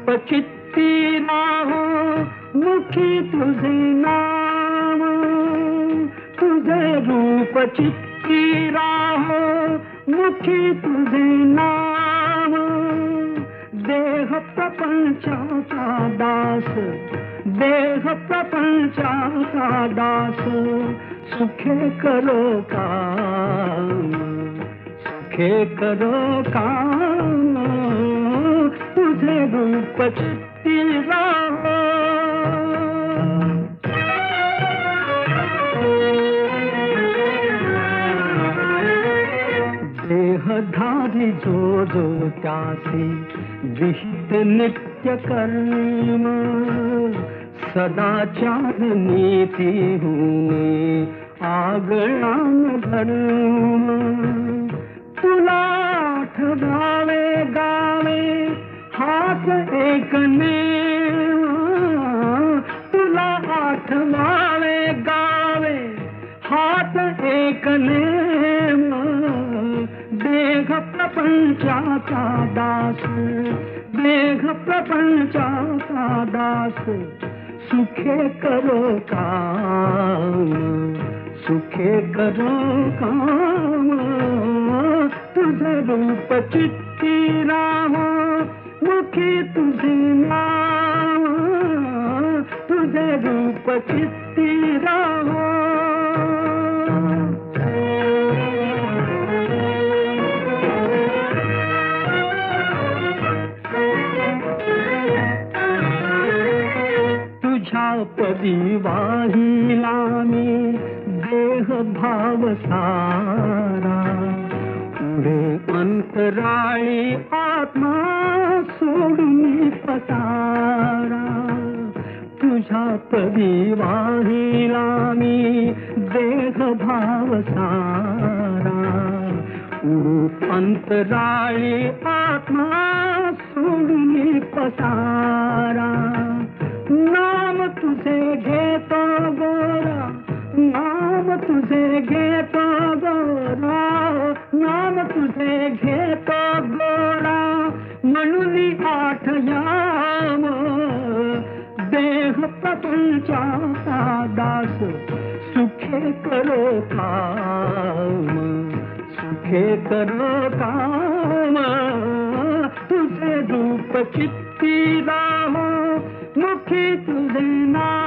रूप चित्ती राहो, मुखी तुझे नाम, तुझे रूप चित्ती राहो, मुखी तुझे नाम. देह प्रपंचाचा दास, देह प्रपंचाचा दास, सुखे करो काम, सुखे करो काम, तुझे रूप चित्ती राहो. देहधारी जो जो त्यासी विहित नित्य कर्म, सदाचार नीती होणे आगळा धर्म. तुला आठवावे गावे हाच एकमेव, तुला आठवावे गावे हाच एकमेव. देह प्रपंचाचा दास, देह प्रपंचाचा दास, सुखे करो काम, सुखे करो काम, तुझे रूप चित्ती राहो, मुखी तुझे नाम, तुझे रूप चित्ती राहो. पदी वाहिला मी देह भाव सारा, पुढे अंतराळी आत्मा सोडून पसारा. तुझ्या पदी वाहिला मी देह भाव सारा, पुढे अंतराळी आत्मा सोडून पसारा. नाम तुझे घेतो गोरा, नाम तुझे घेतो गोरा, नाम तुझे घेतो गोरा, म्हणून आठयाम. देह प्रपंचाचा दास, सुखे करो काम, सुखे करो काम, तुझे रूप चित्ती राहो, मुखी तुझे नाम.